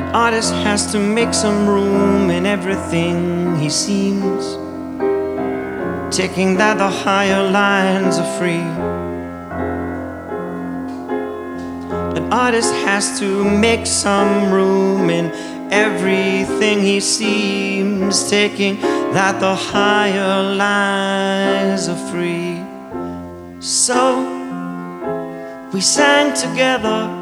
Artist has to make some room in everything he seems, taking that the higher lines are free. An artist has to make some room in everything he seems, taking that the higher lines are free. So we sang together